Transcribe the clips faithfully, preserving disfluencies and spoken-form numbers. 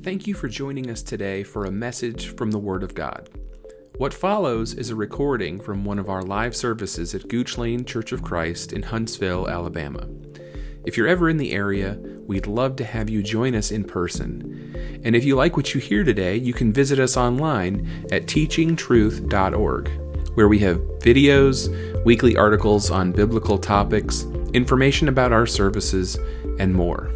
Thank you for joining us today for a message from the Word of God. What follows is a recording from one of our live services at Gooch Lane Church of Christ in Huntsville, Alabama. If you're ever in the area, we'd love to have you join us in person. And if you like what you hear today, you can visit us online at teaching truth dot org, where we have videos, weekly articles on biblical topics, information about our services, and more.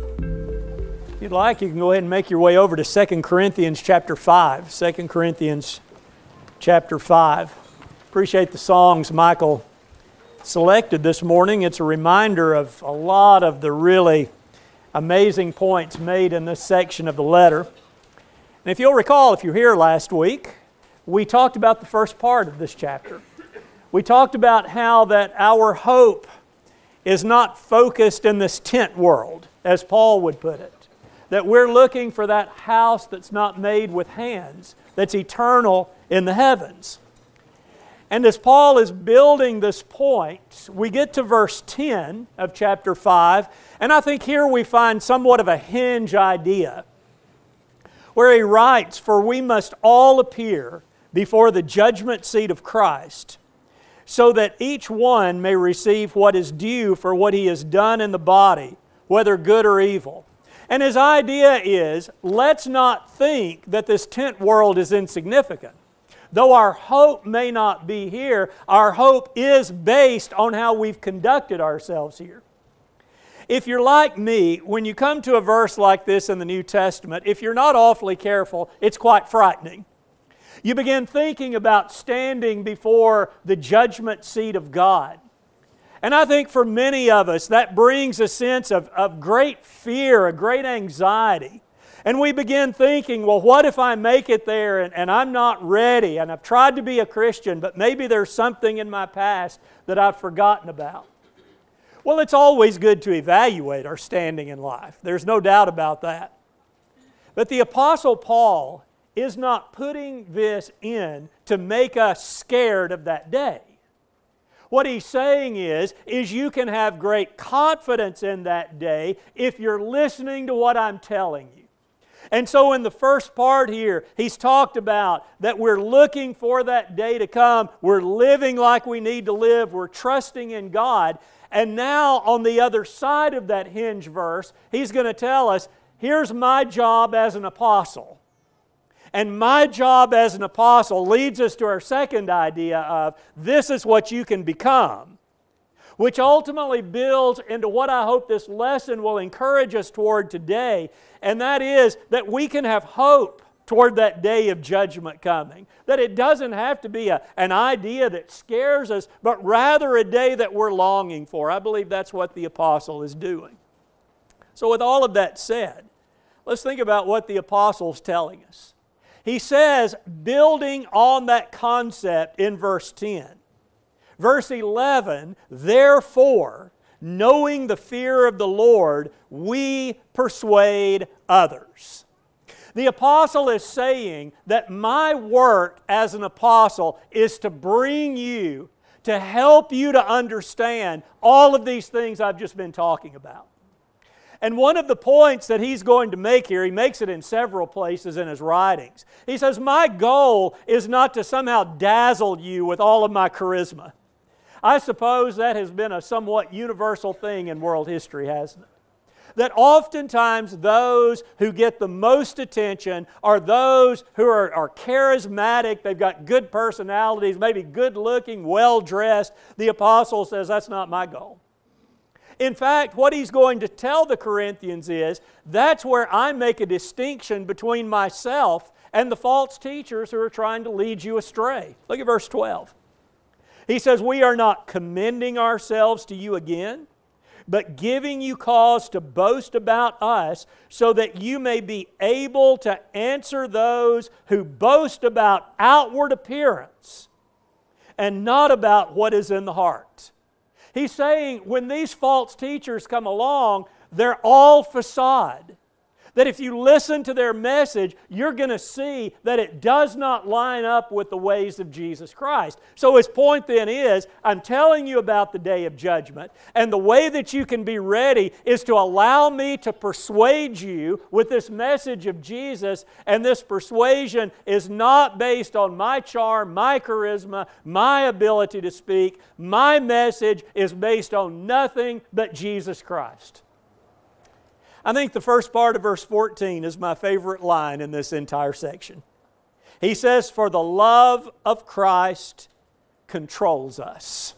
If you'd like, you can go ahead and make your way over to Second Corinthians chapter five. Second Corinthians chapter five. Appreciate the songs Michael selected this morning. It's a reminder of a lot of the really amazing points made in this section of the letter. And if you'll recall, if you were here last week, we talked about the first part of this chapter. We talked about how that our hope is not focused in this tent world, as Paul would put it. That we're looking for that house that's not made with hands, that's eternal in the heavens. And as Paul is building this point, we get to verse ten of chapter five, and I think here we find somewhat of a hinge idea, where he writes, "For we must all appear before the judgment seat of Christ, so that each one may receive what is due for what he has done in the body, whether good or evil." And his idea is, let's not think that this tent world is insignificant. Though our hope may not be here, our hope is based on how we've conducted ourselves here. If you're like me, when you come to a verse like this in the New Testament, if you're not awfully careful, it's quite frightening. You begin thinking about standing before the judgment seat of God. And I think for many of us, that brings a sense of, of great fear, a great anxiety. And we begin thinking, well, what if I make it there and, and I'm not ready and I've tried to be a Christian, but maybe there's something in my past that I've forgotten about. Well, it's always good to evaluate our standing in life. There's no doubt about that. But the Apostle Paul is not putting this in to make us scared of that day. What he's saying is, is you can have great confidence in that day if you're listening to what I'm telling you. And so in the first part here, he's talked about that we're looking for that day to come. We're living like we need to live. We're trusting in God. And now on the other side of that hinge verse, he's going to tell us, here's my job as an apostle. And my job as an apostle leads us to our second idea of this is what you can become, which ultimately builds into what I hope this lesson will encourage us toward today, and that is that we can have hope toward that day of judgment coming. That it doesn't have to be a, an idea that scares us, but rather a day that we're longing for. I believe that's what the apostle is doing. So with all of that said, let's think about what the apostle is telling us. He says, building on that concept in verse ten. Verse eleven, therefore, knowing the fear of the Lord, we persuade others. The apostle is saying that my work as an apostle is to bring you, to help you to understand all of these things I've just been talking about. And one of the points that he's going to make here, he makes it in several places in his writings. He says, my goal is not to somehow dazzle you with all of my charisma. I suppose that has been a somewhat universal thing in world history, hasn't it? That oftentimes those who get the most attention are those who are, are charismatic, they've got good personalities, maybe good looking, well dressed. The apostle says, that's not my goal. In fact, what he's going to tell the Corinthians is, that's where I make a distinction between myself and the false teachers who are trying to lead you astray. Look at verse twelve. He says, we are not commending ourselves to you again, but giving you cause to boast about us, so that you may be able to answer those who boast about outward appearance and not about what is in the heart. He's saying when these false teachers come along, they're all facade. that if you listen to their message, you're going to see that it does not line up with the ways of Jesus Christ. So his point then is, I'm telling you about the day of judgment, and the way that you can be ready is to allow me to persuade you with this message of Jesus, and this persuasion is not based on my charm, my charisma, my ability to speak. My message is based on nothing but Jesus Christ. I think the first part of verse fourteen is my favorite line in this entire section. He says, "For the love of Christ controls us."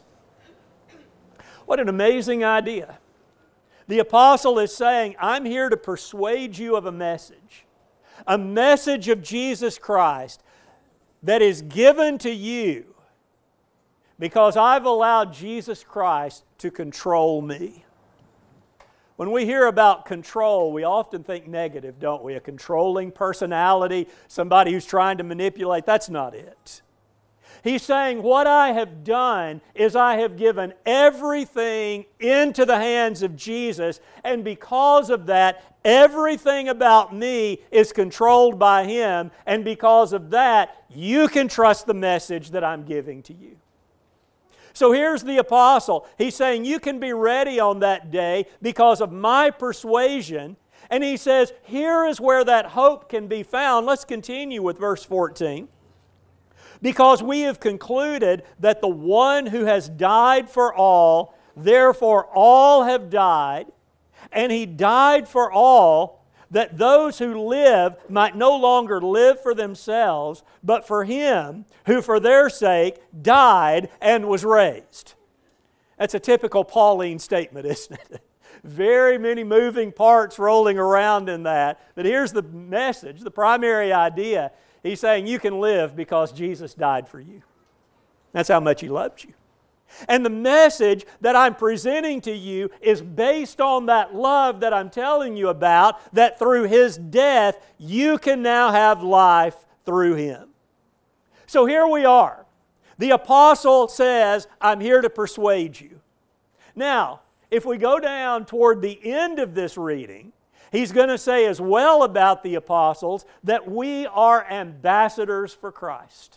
What an amazing idea. The apostle is saying, I'm here to persuade you of a message. A message of Jesus Christ that is given to you because I've allowed Jesus Christ to control me. When we hear about control, we often think negative, don't we? A controlling personality, somebody who's trying to manipulate. That's not it. He's saying, what I have done is I have given everything into the hands of Jesus, and because of that, everything about me is controlled by Him, and because of that, you can trust the message that I'm giving to you. So here's the apostle. He's saying you can be ready on that day because of my persuasion. And he says, here is where that hope can be found. Let's continue with verse fourteen. Because we have concluded that the one who has died for all, therefore all have died, and He died for all, that those who live might no longer live for themselves, but for Him who for their sake died and was raised. That's a typical Pauline statement, isn't it? Very many moving parts rolling around in that. But here's the message, the primary idea. He's saying you can live because Jesus died for you. That's how much He loved you. And the message that I'm presenting to you is based on that love that I'm telling you about, that through His death, you can now have life through Him. So here we are. The apostle says, I'm here to persuade you. Now, if we go down toward the end of this reading, he's going to say as well about the apostles that we are ambassadors for Christ.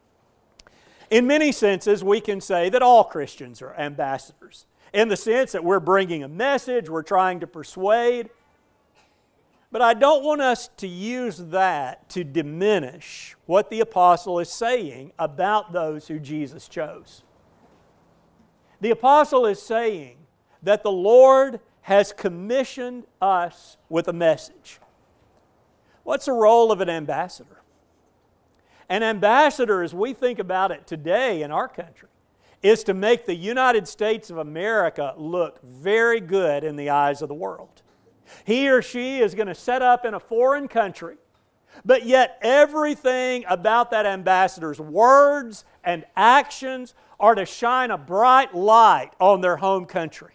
In many senses, we can say that all Christians are ambassadors, in the sense that we're bringing a message, we're trying to persuade. But I don't want us to use that to diminish what the apostle is saying about those who Jesus chose. The apostle is saying that the Lord has commissioned us with a message. What's the role of an ambassador? An ambassador, as we think about it today in our country, is to make the United States of America look very good in the eyes of the world. He or she is going to set up in a foreign country, but yet everything about that ambassador's words and actions are to shine a bright light on their home country.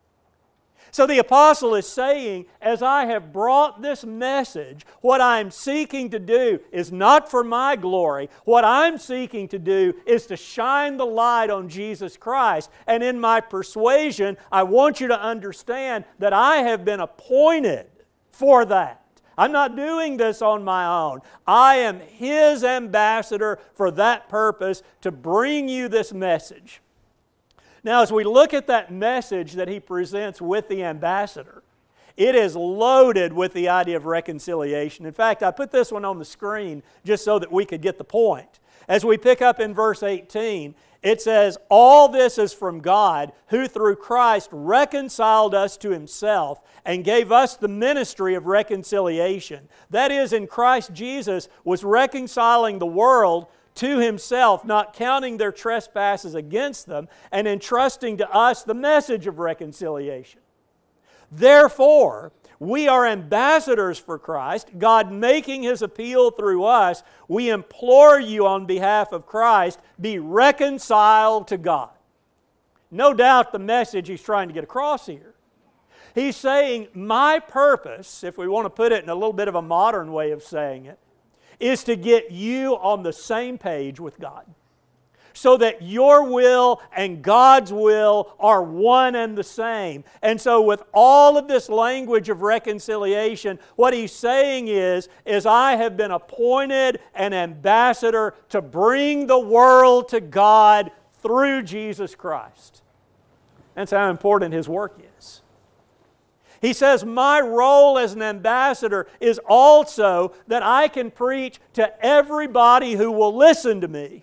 So the apostle is saying, as I have brought this message, what I'm seeking to do is not for my glory. What I'm seeking to do is to shine the light on Jesus Christ. And in my persuasion, I want you to understand that I have been appointed for that. I'm not doing this on my own. I am His ambassador for that purpose, to bring you this message. Now, as we look at that message that he presents with the ambassador, it is loaded with the idea of reconciliation. In fact, I put this one on the screen just so that we could get the point. As we pick up in verse eighteen, it says, all this is from God, who through Christ reconciled us to Himself and gave us the ministry of reconciliation. That is, in Christ Jesus was reconciling the world to Himself, not counting their trespasses against them, and entrusting to us the message of reconciliation. Therefore, we are ambassadors for Christ, God making His appeal through us. We implore you on behalf of Christ, be reconciled to God. No doubt the message he's trying to get across here. He's saying, my purpose, if we want to put it in a little bit of a modern way of saying it, is to get you on the same page with God. so that your will and God's will are one and the same. And so with all of this language of reconciliation, what he's saying is, is I have been appointed an ambassador to bring the world to God through Jesus Christ. That's how important his work is. He says, my role as an ambassador is also that I can preach to everybody who will listen to me.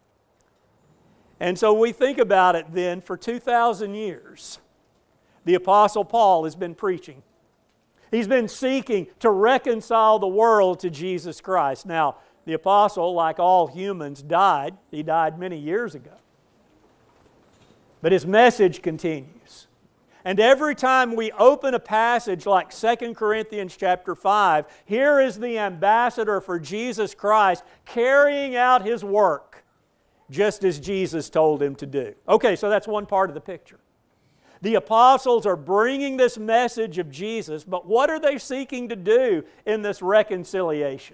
And so we think about it then, for two thousand years, the Apostle Paul has been preaching. He's been seeking to reconcile the world to Jesus Christ. Now, the Apostle, like all humans, died. He died many years ago. But his message continues. And every time we open a passage like Second Corinthians chapter five, here is the ambassador for Jesus Christ carrying out his work, just as Jesus told him to do. Okay, so that's one part of the picture. The apostles are bringing this message of Jesus, but what are they seeking to do in this reconciliation?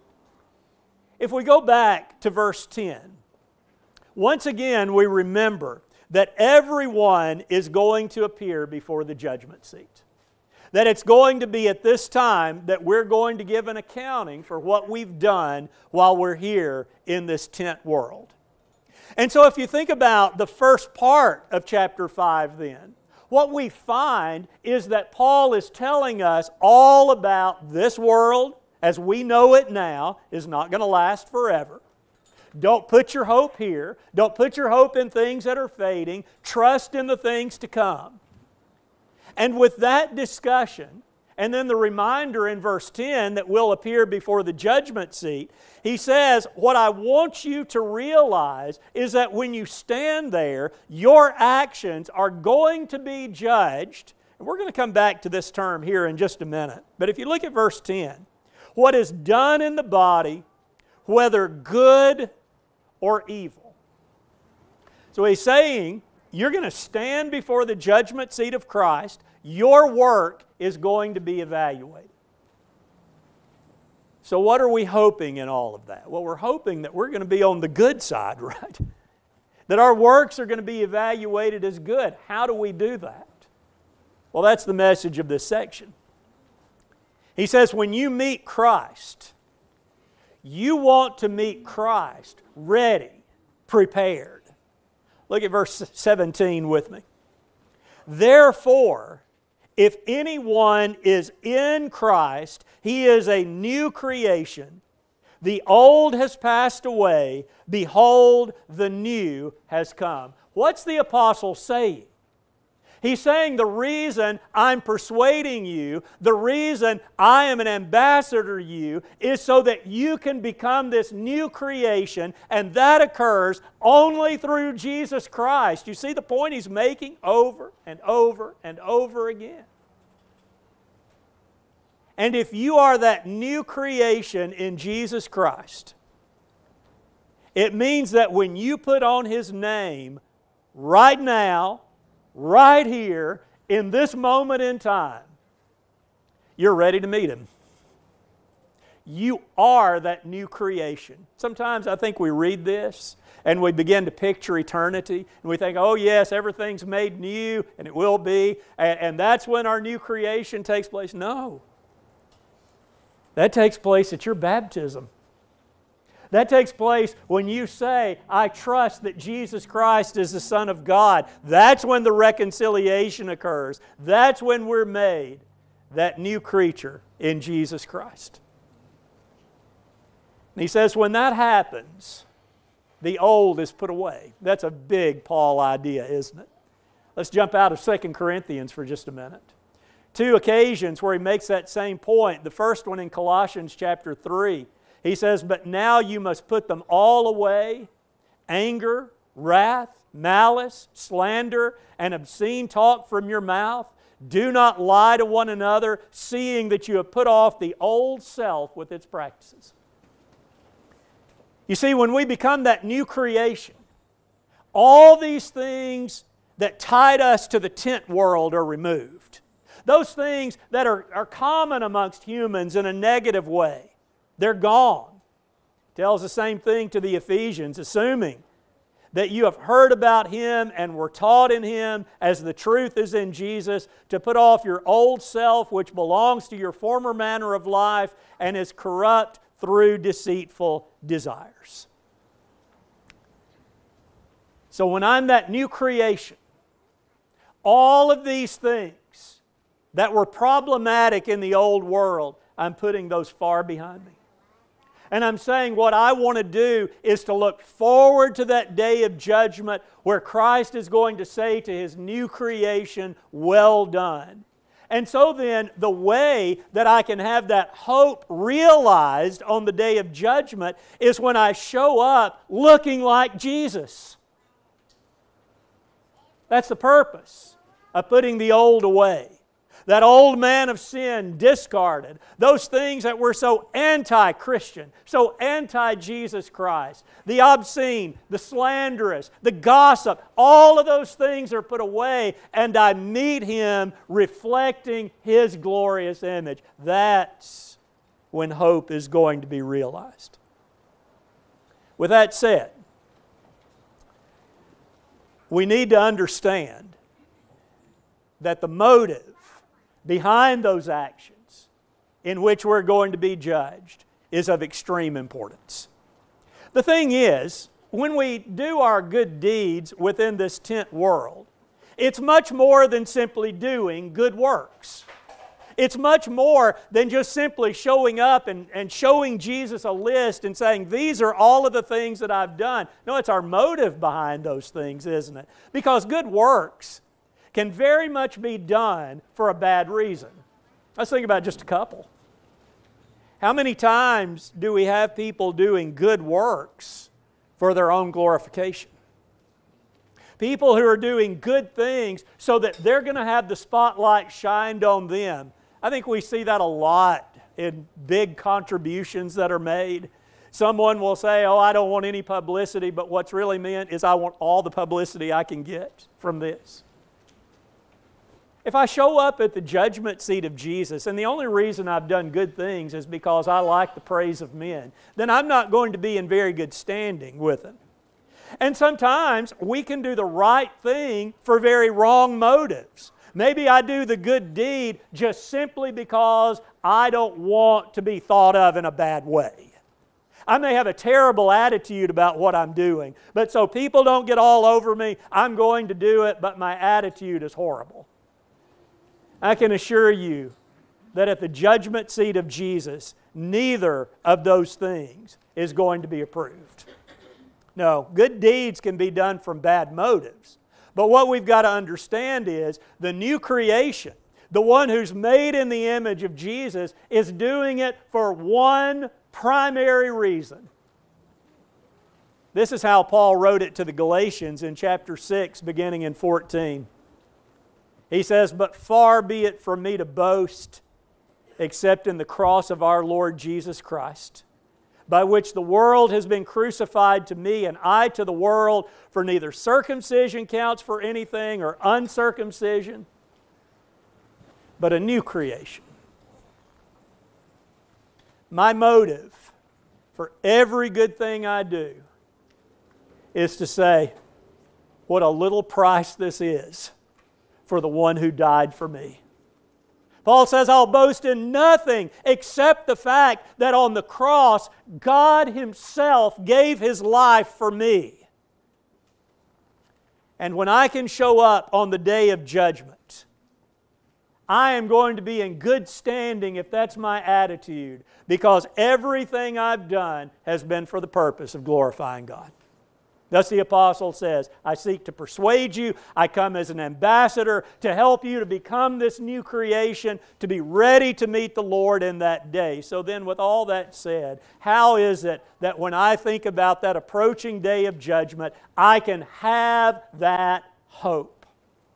If we go back to verse ten, once again we remember that everyone is going to appear before the judgment seat. That it's going to be at this time that we're going to give an accounting for what we've done while we're here in this tent world. And so if you think about the first part of chapter five then, what we find is that Paul is telling us all about this world as we know it now is not going to last forever. Don't put your hope here. Don't put your hope in things that are fading. Trust in the things to come. And with that discussion, and then the reminder in verse ten that we'll appear before the judgment seat, he says, what I want you to realize is that when you stand there, your actions are going to be judged. And we're going to come back to this term here in just a minute. But if you look at verse ten, what is done in the body, whether good or evil. So he's saying, you're going to stand before the judgment seat of Christ. Your work is going to be evaluated. So what are we hoping in all of that? Well, we're hoping that we're going to be on the good side, right? That our works are going to be evaluated as good. How do we do that? Well, that's the message of this section. He says, when you meet Christ, you want to meet Christ ready, prepared. Look at verse seventeen with me. Therefore, if anyone is in Christ, he is a new creation. The old has passed away. Behold, the new has come. What's the apostle saying? He's saying the reason I'm persuading you, the reason I am an ambassador to you, is so that you can become this new creation, and that occurs only through Jesus Christ. You see the point he's making over and over and over again. And if you are that new creation in Jesus Christ, it means that when you put on His name right now, right here, in this moment in time, you're ready to meet Him. You are that new creation. Sometimes I think we read this and we begin to picture eternity and we think, oh yes, everything's made new and it will be, and, and that's when our new creation takes place. No. That takes place at your baptism. That takes place when you say, I trust that Jesus Christ is the Son of God. That's when the reconciliation occurs. That's when we're made that new creature in Jesus Christ. And he says when that happens, the old is put away. That's a big Paul idea, isn't it? Let's jump out of Second Corinthians for just a minute. Two occasions where he makes that same point. The first one in Colossians chapter three. He says, but now you must put them all away, anger, wrath, malice, slander, and obscene talk from your mouth. Do not lie to one another, seeing that you have put off the old self with its practices. You see, when we become that new creation, all these things that tied us to the tent world are removed. Those things that are, are common amongst humans in a negative way, they're gone. Tells the same thing to the Ephesians, assuming that you have heard about Him and were taught in Him as the truth is in Jesus, to put off your old self which belongs to your former manner of life and is corrupt through deceitful desires. So when I'm that new creation, all of these things that were problematic in the old world, I'm putting those far behind me. And I'm saying what I want to do is to look forward to that day of judgment where Christ is going to say to His new creation, well done. And so then, the way that I can have that hope realized on the day of judgment is when I show up looking like Jesus. That's the purpose of putting the old away. That old man of sin discarded. Those things that were so anti-Christian, so anti-Jesus Christ. The obscene, the slanderous, the gossip, all of those things are put away, and I meet Him reflecting His glorious image. That's when hope is going to be realized. With that said, we need to understand that the motive behind those actions in which we're going to be judged is of extreme importance. The thing is, when we do our good deeds within this tent world, it's much more than simply doing good works. It's much more than just simply showing up and, and showing Jesus a list and saying, these are all of the things that I've done. No, it's our motive behind those things, isn't it? Because good works can very much be done for a bad reason. Let's think about just a couple. How many times do we have people doing good works for their own glorification? People who are doing good things so that they're going to have the spotlight shined on them. I think we see that a lot in big contributions that are made. Someone will say, oh, I don't want any publicity, but what's really meant is I want all the publicity I can get from this. If I show up at the judgment seat of Jesus, and the only reason I've done good things is because I like the praise of men, then I'm not going to be in very good standing with Him. And sometimes we can do the right thing for very wrong motives. Maybe I do the good deed just simply because I don't want to be thought of in a bad way. I may have a terrible attitude about what I'm doing, but so people don't get all over me, I'm going to do it, but my attitude is horrible. I can assure you that at the judgment seat of Jesus, neither of those things is going to be approved. No, good deeds can be done from bad motives. But what we've got to understand is the new creation, the one who's made in the image of Jesus, is doing it for one primary reason. This is how Paul wrote it to the Galatians in chapter six, beginning in fourteen. He says, but far be it from me to boast, except in the cross of our Lord Jesus Christ, by which the world has been crucified to me, and I to the world, for neither circumcision counts for anything, or uncircumcision, but a new creation. My motive for every good thing I do is to say, what a little price this is for the one who died for me. Paul says, I'll boast in nothing except the fact that on the cross, God Himself gave His life for me. And when I can show up on the day of judgment, I am going to be in good standing if that's my attitude, because everything I've done has been for the purpose of glorifying God. Thus the apostle says, I seek to persuade you. I come as an ambassador to help you to become this new creation, to be ready to meet the Lord in that day. So then, with all that said, how is it that when I think about that approaching day of judgment, I can have that hope?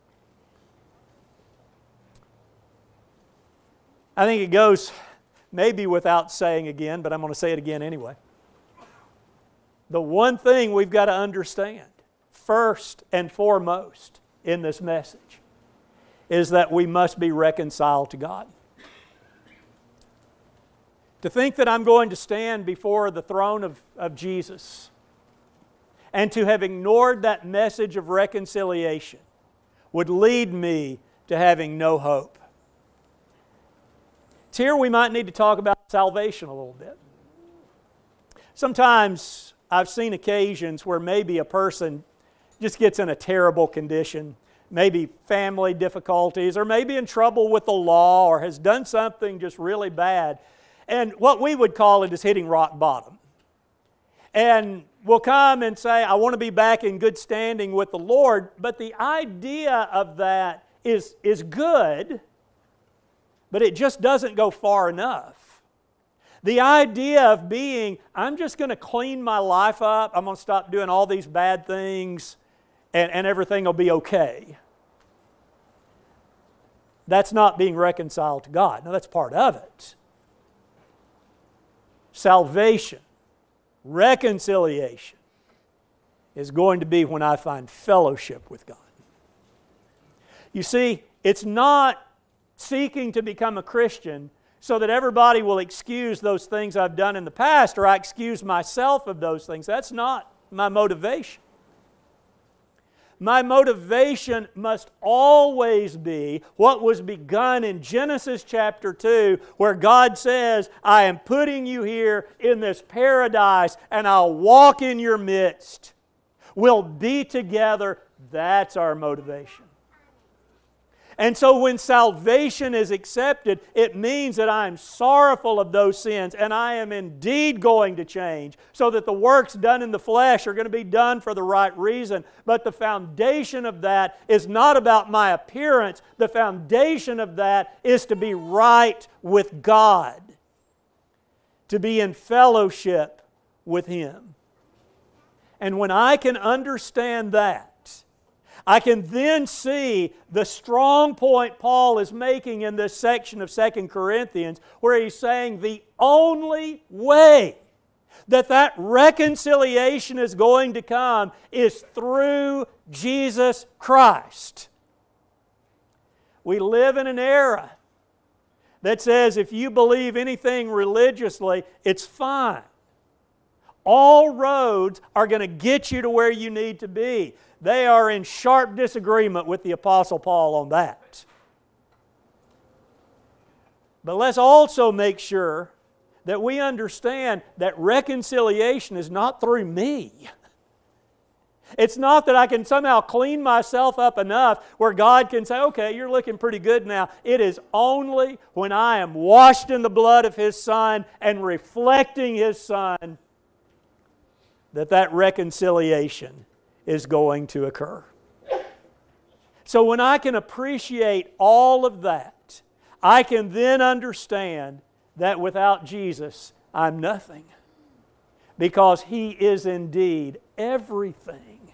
I think it goes maybe without saying again, but I'm going to say it again anyway. The one thing we've got to understand, first and foremost in this message, is that we must be reconciled to God. To think that I'm going to stand before the throne of, of Jesus and to have ignored that message of reconciliation would lead me to having no hope. It's here we might need to talk about salvation a little bit. Sometimes I've seen occasions where maybe a person just gets in a terrible condition, maybe family difficulties, or maybe in trouble with the law, or has done something just really bad. And what we would call it is hitting rock bottom. And we'll come and say, I want to be back in good standing with the Lord, but the idea of that is, is good, but it just doesn't go far enough. The idea of being, I'm just going to clean my life up, I'm going to stop doing all these bad things, and, and everything will be okay. That's not being reconciled to God. Now, that's part of it. Salvation, reconciliation, is going to be when I find fellowship with God. You see, it's not seeking to become a Christian so that everybody will excuse those things I've done in the past, or I excuse myself of those things. That's not my motivation. My motivation must always be what was begun in Genesis chapter two, where God says, I am putting you here in this paradise, and I'll walk in your midst. We'll be together. That's our motivation. And so when salvation is accepted, it means that I am sorrowful of those sins, and I am indeed going to change, so that the works done in the flesh are going to be done for the right reason. But the foundation of that is not about my appearance. The foundation of that is to be right with God, to be in fellowship with Him. And when I can understand that, I can then see the strong point Paul is making in this section of Second Corinthians, where he's saying the only way that that reconciliation is going to come is through Jesus Christ. We live in an era that says if you believe anything religiously, it's fine. All roads are going to get you to where you need to be. They are in sharp disagreement with the Apostle Paul on that. But let's also make sure that we understand that reconciliation is not through me. It's not that I can somehow clean myself up enough where God can say, okay, you're looking pretty good now. It is only when I am washed in the blood of His Son and reflecting His Son that that reconciliation is going to occur. So when I can appreciate all of that, I can then understand that without Jesus, I'm nothing. Because He is indeed everything.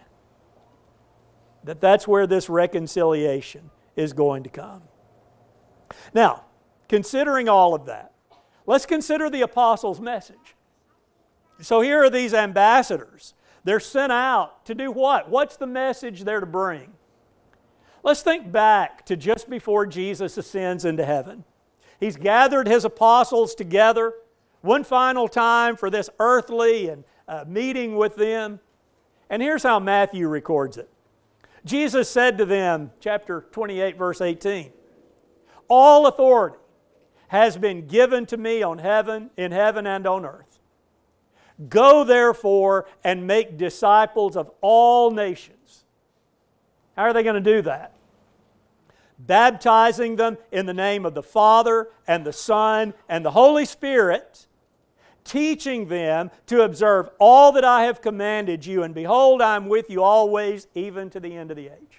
That that's where this reconciliation is going to come. Now, considering all of that, let's consider the apostles' message. So here are these ambassadors. They're sent out to do what? What's the message they're to bring? Let's think back to just before Jesus ascends into heaven. He's gathered His apostles together one final time for this earthly and uh, meeting with them. And here's how Matthew records it. Jesus said to them, chapter twenty-eight, verse eighteen, all authority has been given to me on heaven, in heaven and on earth. Go therefore and make disciples of all nations. How are they going to do that? Baptizing them in the name of the Father and the Son and the Holy Spirit, teaching them to observe all that I have commanded you, and behold, I am with you always, even to the end of the age.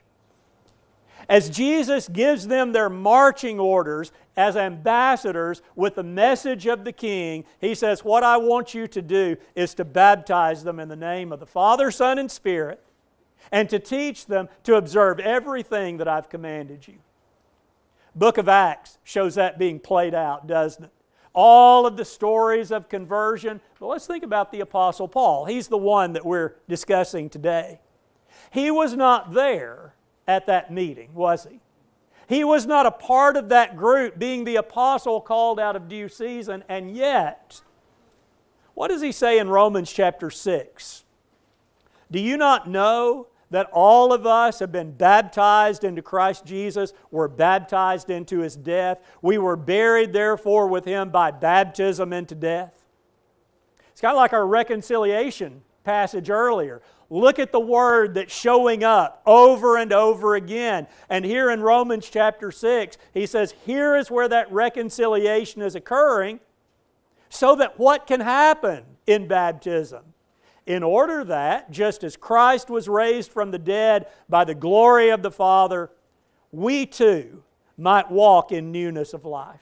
As Jesus gives them their marching orders as ambassadors with the message of the King, He says, what I want you to do is to baptize them in the name of the Father, Son, and Spirit, and to teach them to observe everything that I've commanded you. Book of Acts shows that being played out, doesn't it? All of the stories of conversion. But let's think about the Apostle Paul. He's the one that we're discussing today. He was not there at that meeting, was he? He was not a part of that group, being the apostle called out of due season, and yet, what does he say in Romans chapter six? Do you not know that all of us have been baptized into Christ Jesus? We're baptized into His death. We were buried, therefore, with Him by baptism into death. It's kind of like our reconciliation passage earlier. Look at the word that's showing up over and over again. And here in Romans chapter six, he says, here is where that reconciliation is occurring, so that what can happen in baptism? In order that, just as Christ was raised from the dead by the glory of the Father, we too might walk in newness of life.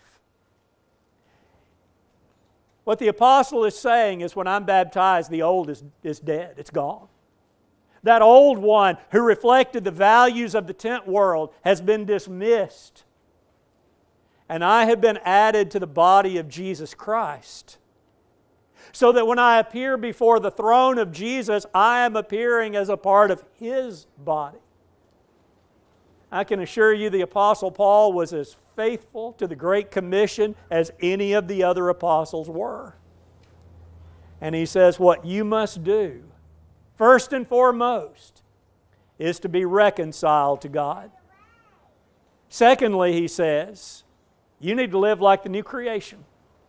What the apostle is saying is, when I'm baptized, the old is, is dead. It's gone. That old one who reflected the values of the tent world has been dismissed. And I have been added to the body of Jesus Christ. So that when I appear before the throne of Jesus, I am appearing as a part of His body. I can assure you the Apostle Paul was as faithful to the Great Commission as any of the other apostles were. And he says, what you must do, first and foremost, is to be reconciled to God. Secondly, he says, you need to live like the new creation.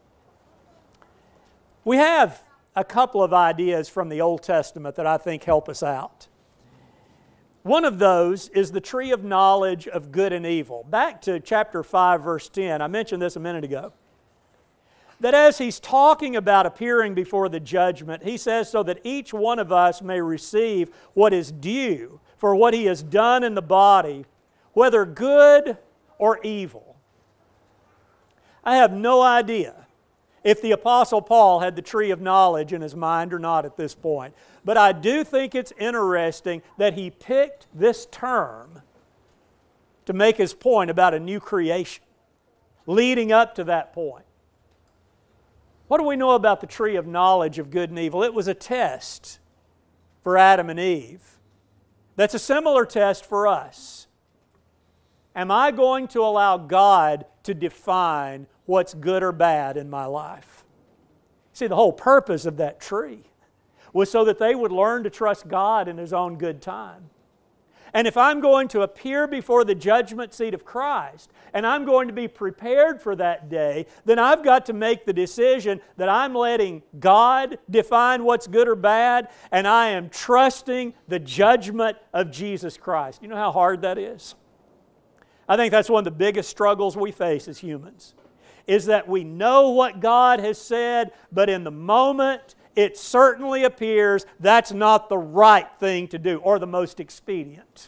We have a couple of ideas from the Old Testament that I think help us out. One of those is the tree of knowledge of good and evil. Back to chapter five, verse ten. I mentioned this a minute ago. That as he's talking about appearing before the judgment, he says, so that each one of us may receive what is due for what he has done in the body, whether good or evil. I have no idea if the Apostle Paul had the tree of knowledge in his mind or not at this point. But I do think it's interesting that he picked this term to make his point about a new creation, leading up to that point. What do we know about the tree of knowledge of good and evil? It was a test for Adam and Eve. That's a similar test for us. Am I going to allow God to define what's good or bad in my life? See, the whole purpose of that tree was so that they would learn to trust God in His own good time. And if I'm going to appear before the judgment seat of Christ, and I'm going to be prepared for that day, then I've got to make the decision that I'm letting God define what's good or bad, and I am trusting the judgment of Jesus Christ. You know how hard that is? I think that's one of the biggest struggles we face as humans, is that we know what God has said, but in the moment, it certainly appears that's not the right thing to do or the most expedient.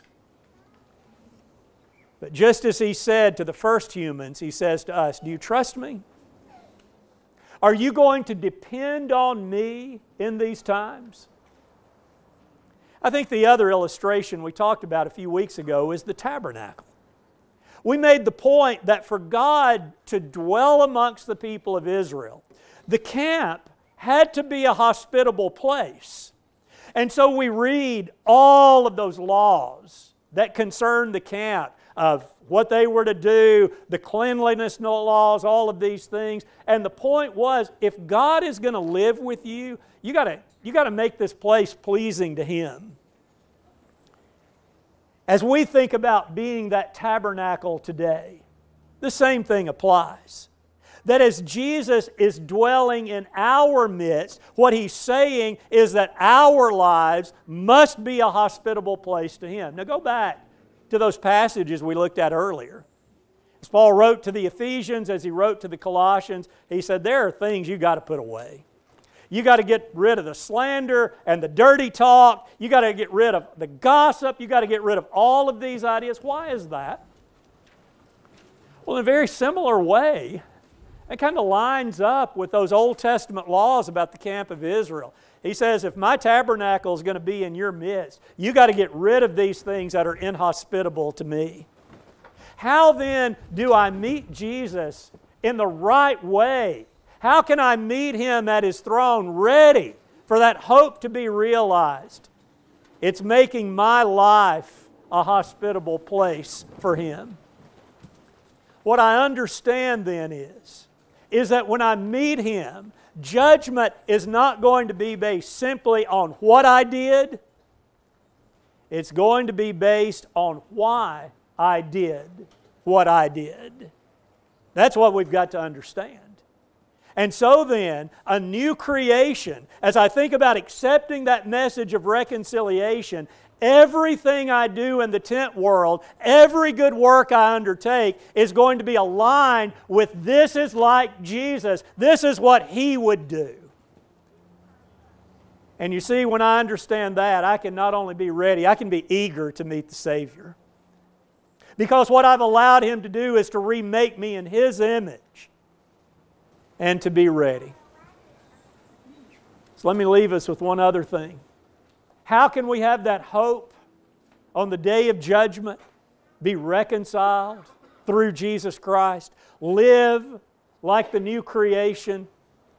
But just as He said to the first humans, He says to us, do you trust me? Are you going to depend on me in these times? I think the other illustration we talked about a few weeks ago is the tabernacle. We made the point that for God to dwell amongst the people of Israel, the camp had to be a hospitable place. And so we read all of those laws that concern the camp, of what they were to do, the cleanliness laws, all of these things. And the point was, if God is going to live with you, you got to you got to make this place pleasing to Him. As we think about being that tabernacle today, the same thing applies. That as Jesus is dwelling in our midst, what He's saying is that our lives must be a hospitable place to Him. Now go back to those passages we looked at earlier. As Paul wrote to the Ephesians, as he wrote to the Colossians, he said, there are things you've got to put away. You got to get rid of the slander and the dirty talk. You got to get rid of the gossip. You got to get rid of all of these ideas. Why is that? Well, in a very similar way, it kind of lines up with those Old Testament laws about the camp of Israel. He says, if my tabernacle is going to be in your midst, you got to get rid of these things that are inhospitable to me. How then do I meet Jesus in the right way? How can I meet Him at His throne ready for that hope to be realized? It's making my life a hospitable place for Him. What I understand then is, is that when I meet Him, judgment is not going to be based simply on what I did, It's going to be based on why I did what I did. That's what we've got to understand. And so then, a new creation, as I think about accepting that message of reconciliation, everything I do in the tent world, every good work I undertake is going to be aligned with this is like Jesus. This is what He would do. And you see, when I understand that, I can not only be ready, I can be eager to meet the Savior. Because what I've allowed Him to do is to remake me in His image and to be ready. So let me leave us with one other thing. How can we have that hope on the day of judgment, be reconciled through Jesus Christ, live like the new creation?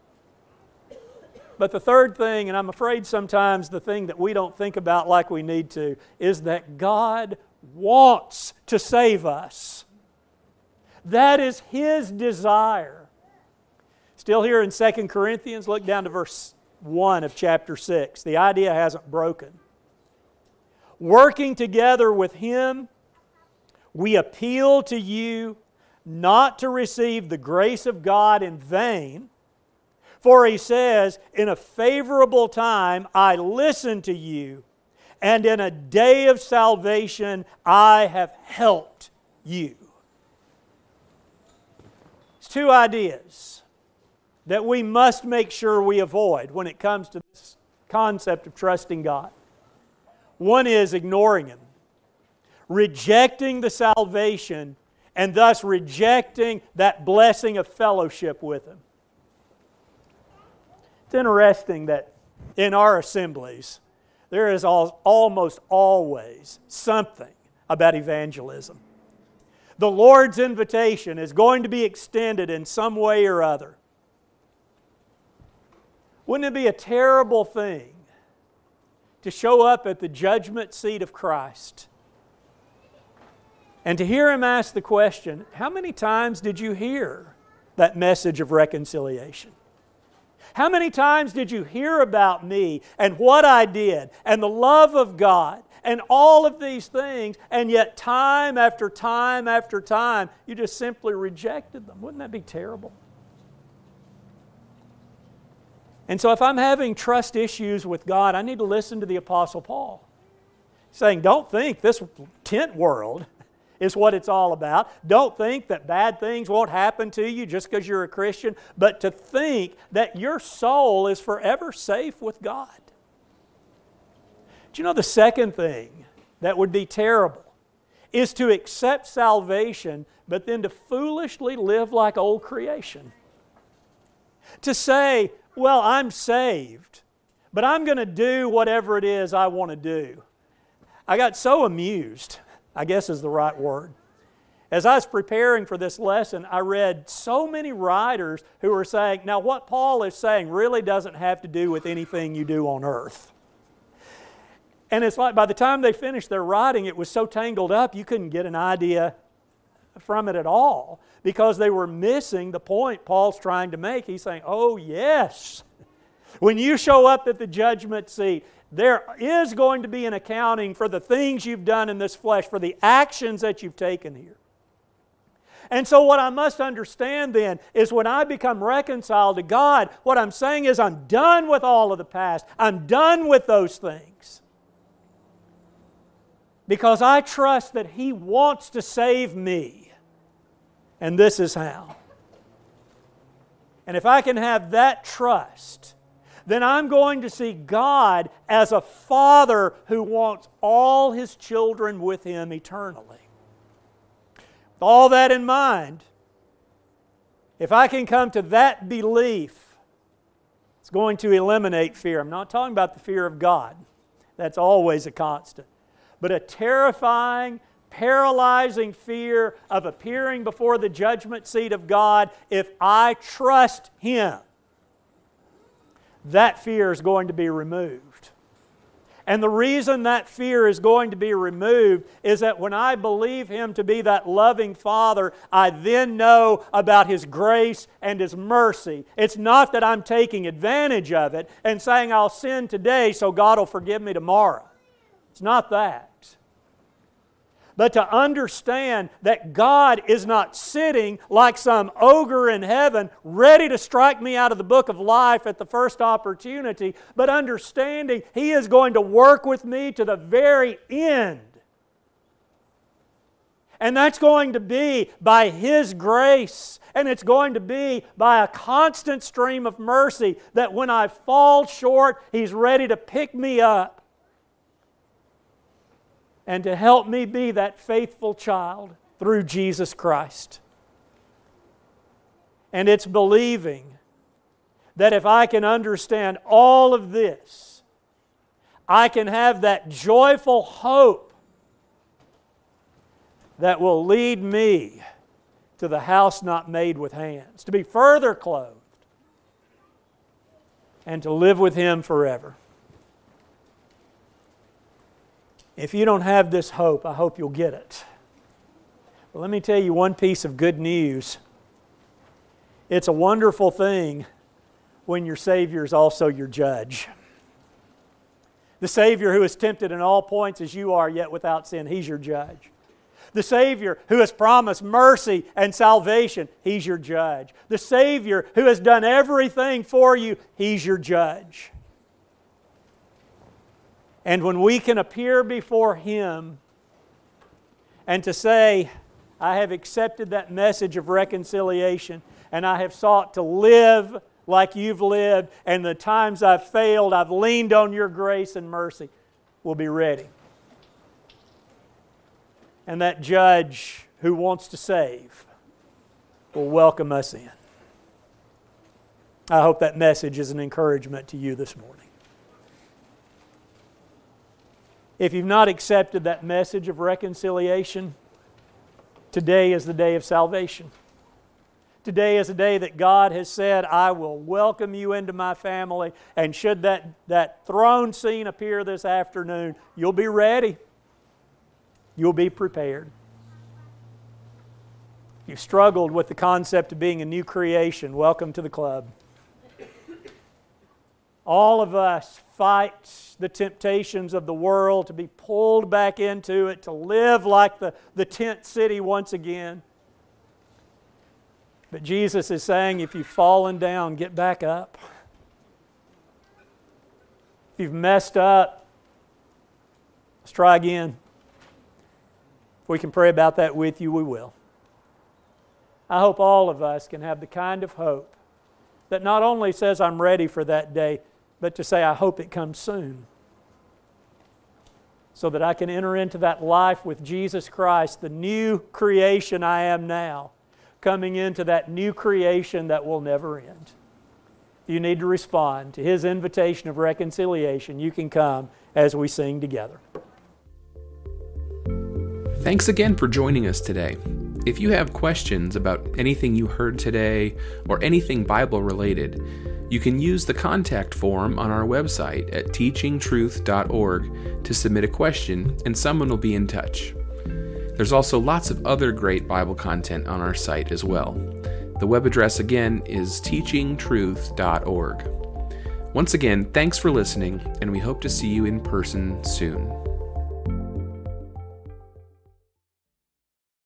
But the third thing, and I'm afraid sometimes the thing that we don't think about like we need to, is that God wants to save us. That is His desire. Still here in Second Corinthians, look down to verse one of chapter six. The idea hasn't broken. Working together with Him, we appeal to you not to receive the grace of God in vain. For He says, in a favorable time I listened to you, and in a day of salvation I have helped you. It's two ideas that we must make sure we avoid when it comes to this concept of trusting God. One is ignoring Him, rejecting the salvation, and thus rejecting that blessing of fellowship with Him. It's interesting that in our assemblies, there is al- almost always something about evangelism. The Lord's invitation is going to be extended in some way or other. Wouldn't it be a terrible thing to show up at the judgment seat of Christ and to hear Him ask the question, how many times did you hear that message of reconciliation? How many times did you hear about me and what I did and the love of God and all of these things, and yet time after time after time you just simply rejected them? Wouldn't that be terrible? And so if I'm having trust issues with God, I need to listen to the Apostle Paul, saying, don't think this tent world is what it's all about. Don't think that bad things won't happen to you just because you're a Christian, but to think that your soul is forever safe with God. Do you know the second thing that would be terrible is to accept salvation, but then to foolishly live like old creation? To say, well, I'm saved, but I'm going to do whatever it is I want to do. I got so amused, I guess is the right word. As I was preparing for this lesson, I read so many writers who were saying, now what Paul is saying really doesn't have to do with anything you do on earth. And it's like by the time they finished their writing, it was so tangled up you couldn't get an idea from it at all, because they were missing the point Paul's trying to make. He's saying, oh yes, when you show up at the judgment seat, there is going to be an accounting for the things you've done in this flesh, for the actions that you've taken here. And so what I must understand then is when I become reconciled to God, what I'm saying is I'm done with all of the past. I'm done with those things. Because I trust that He wants to save me. And this is how. And if I can have that trust, then I'm going to see God as a Father who wants all His children with Him eternally. With all that in mind, if I can come to that belief, it's going to eliminate fear. I'm not talking about the fear of God. That's always a constant. But a terrifying, paralyzing fear of appearing before the judgment seat of God if I trust Him. That fear is going to be removed. And the reason that fear is going to be removed is that when I believe Him to be that loving Father, I then know about His grace and His mercy. It's not that I'm taking advantage of it and saying I'll sin today so God will forgive me tomorrow. It's not that. But to understand that God is not sitting like some ogre in heaven ready to strike me out of the book of life at the first opportunity, but understanding He is going to work with me to the very end. And that's going to be by His grace, and it's going to be by a constant stream of mercy that when I fall short, He's ready to pick me up and to help me be that faithful child through Jesus Christ. And it's believing that if I can understand all of this, I can have that joyful hope that will lead me to the house not made with hands, to be further clothed, and to live with Him forever. If you don't have this hope, I hope you'll get it. But let me tell you one piece of good news. It's a wonderful thing when your Savior is also your judge. The Savior who is tempted in all points as you are, yet without sin, He's your judge. The Savior who has promised mercy and salvation, He's your judge. The Savior who has done everything for you, He's your judge. And when we can appear before Him and to say, I have accepted that message of reconciliation and I have sought to live like You've lived, and the times I've failed, I've leaned on Your grace and mercy, we'll be ready. And that judge who wants to save will welcome us in. I hope that message is an encouragement to you this morning. If you've not accepted that message of reconciliation, today is the day of salvation. Today is a day that God has said, I will welcome you into my family, and should that, that throne scene appear this afternoon, you'll be ready. You'll be prepared. If you've struggled with the concept of being a new creation, welcome to the club. All of us fight the temptations of the world to be pulled back into it, to live like the, the tent city once again. But Jesus is saying, if you've fallen down, get back up. If you've messed up, let's try again. If we can pray about that with you, we will. I hope all of us can have the kind of hope that not only says I'm ready for that day, but to say I hope it comes soon, so that I can enter into that life with Jesus Christ, the new creation I am now, coming into that new creation that will never end. If you need to respond to His invitation of reconciliation, you can come as we sing together. Thanks again for joining us today. If you have questions about anything you heard today or anything Bible related, you can use the contact form on our website at teaching truth dot org to submit a question, and someone will be in touch. There's also lots of other great Bible content on our site as well. The web address again is teaching truth dot org. Once again, thanks for listening, and we hope to see you in person soon.